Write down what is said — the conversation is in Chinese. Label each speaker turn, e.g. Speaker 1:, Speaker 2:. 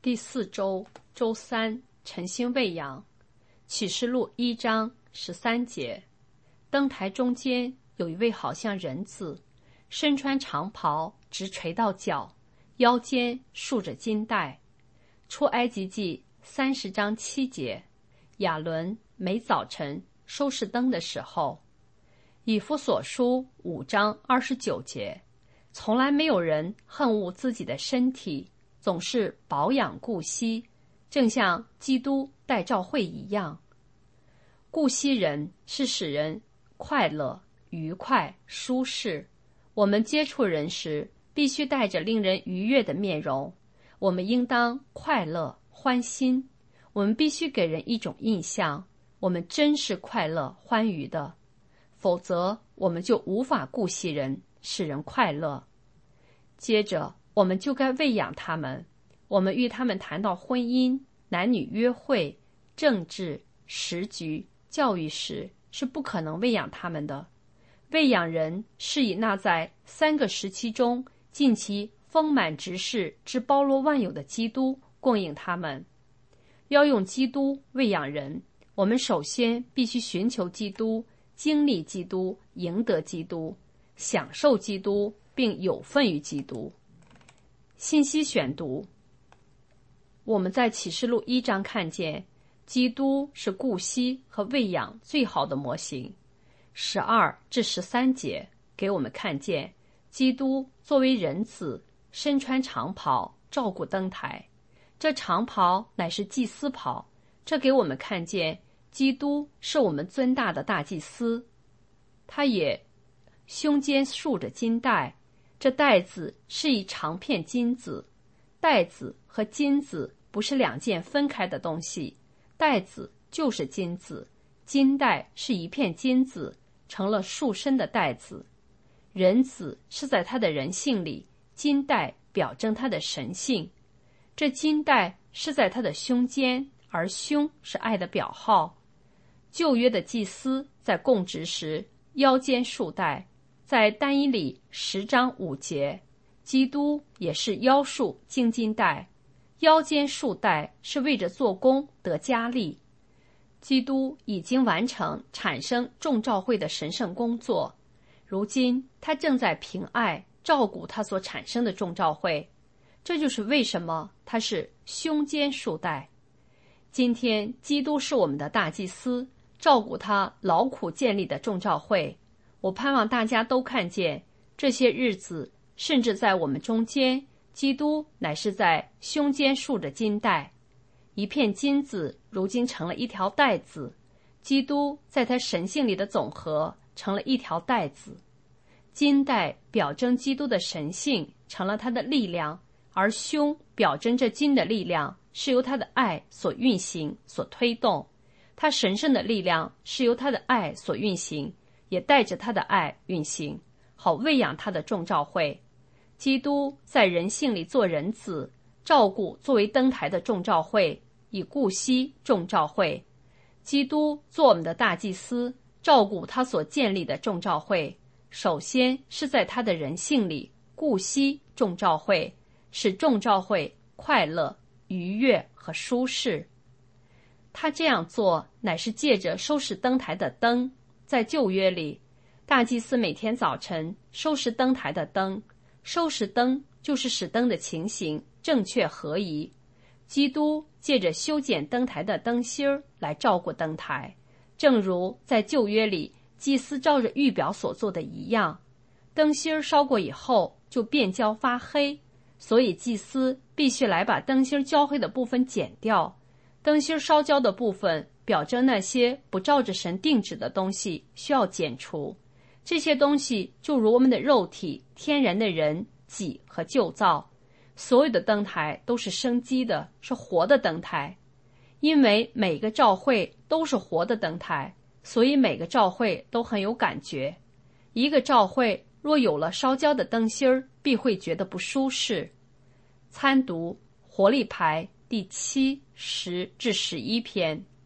Speaker 1: 第4周周3，晨星喂养。启示录1章13节，灯台中间有一位好像人子，身穿长袍，直垂到脚，腰间束着金带。出埃及记30章7节，亚伦每早晨收拾灯的时候。以弗所书5章29节，从来没有人恨恶自己的身体，总是保养顾惜，正像基督待教会一样。顾惜人是使人快乐、愉快、舒适。我们接触人时，必须带着令人愉悦的面容。我们应当快乐、欢心。我们必须给人一种印象，我们真是快乐、欢愉的。否则，我们就无法顾惜人，使人快乐。接着，我们就该喂养他们。我们与他们谈到婚姻、男女约会、政治、时局、教育时，是不可能喂养他们的。喂养人是以那在3个时期中尽其丰满执事之包罗万有的基督供应他们。要用基督喂养人，我们首先必须寻求基督，经历基督，赢得基督，享受基督，并有份于基督。信息选读，我们在启示录1章看见基督是顾惜和喂养最好的模型。12至13节给我们看见基督作为人子，身穿长袍，照顾灯台。这长袍乃是祭司袍，这给我们看见基督是我们尊大的大祭司。他也胸间束着金带，这带子是一长片金子。带子和金子不是2件分开的东西，带子就是金子，金带是一片金子，成了束身的带子。人子是在他的人性里，金带表征他的神性。这金带是在他的胸间，而胸是爱的表号。旧约的祭司在供职时腰间束带，在但以理10章5节，基督也是腰束金金带，腰间束带是为着做工得加力。基督已经完成产生众召会的神圣工作，如今他正在凭爱照顾他所产生的众召会。这就是为什么他是胸间束带。今天基督是我们的大祭司，照顾他劳苦建立的众召会。我盼望大家都看见这些日子，甚至在我们中间，基督乃是在胸间束着金带。一片金子如今成了一条带子，基督在他神性里的总和成了一条带子。金带表征基督的神性，成了他的力量，而胸表征着金的力量是由他的爱所运行、所推动。他神圣的力量是由他的爱所运行，也带着他的爱运行，好喂养他的众召会。基督在人性里做人子，照顾作为灯台的众召会，以顾惜众召会。基督做我们的大祭司，照顾他所建立的众召会，首先是在他的人性里顾惜众召会，使众召会快乐、愉悦和舒适。他这样做乃是借着收拾灯台的灯。在旧约里，大祭司每天早晨收拾灯台的灯，收拾灯就是使灯的情形正确合宜。基督借着修剪灯台的灯芯儿来照顾灯台，正如在旧约里祭司照着预表所做的一样。灯芯儿烧过以后就变焦发黑，所以祭司必须来把灯芯焦黑的部分剪掉。灯芯烧焦的部分表征那些不照着神定旨的东西需要剪除。这些东西就如我们的肉体、天然的人、己和旧造。所有的灯台都是生机的，是活的灯台。因为每个召会都是活的灯台，所以每个召会都很有感觉。一个召会若有了烧焦的灯芯儿，必会觉得不舒适。参读活力牌第7、10至11篇。